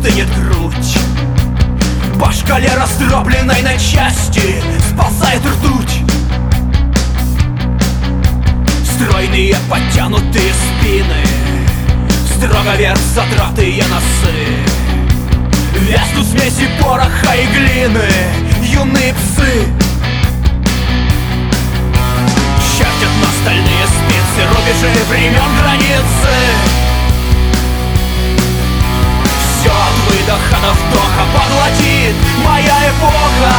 стынет грудь. По шкале, раздробленной на части, сползает ртуть. Стройные подтянутые спины, строго вверх задратые носы, вязнут смеси пороха и глины юные псы. Чертят на стальные спицы рубежи времен границы. Все от выдоха до вдоха поглотит моя эпоха.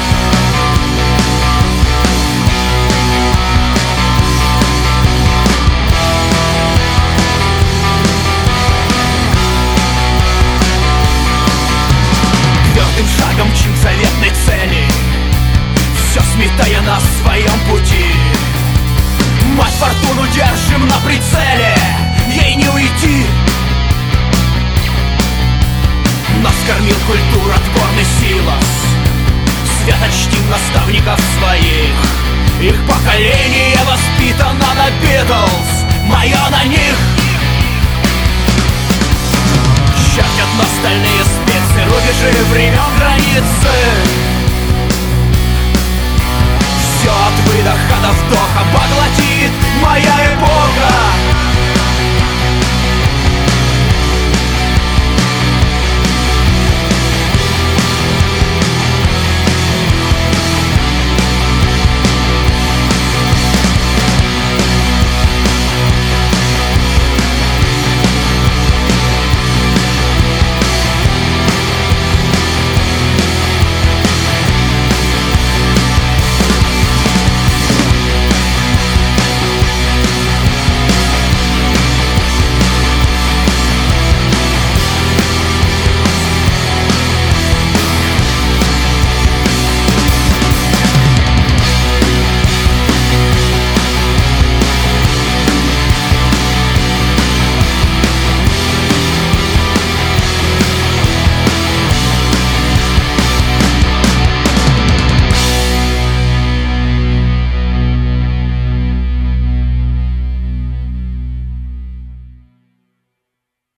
Твердым шагом мчим к заветной цели, все сметая нас в своем пути. Мать фортуну держим на прицеле, ей не уйти. Нас кормил культуротворный силос, свято чтим наставников своих. Их поколение воспитано на Битлз, мое на них. Чертят на стальные спицы рубежи времен границы. Все от выдоха до вдоха поглотит моя эпоха.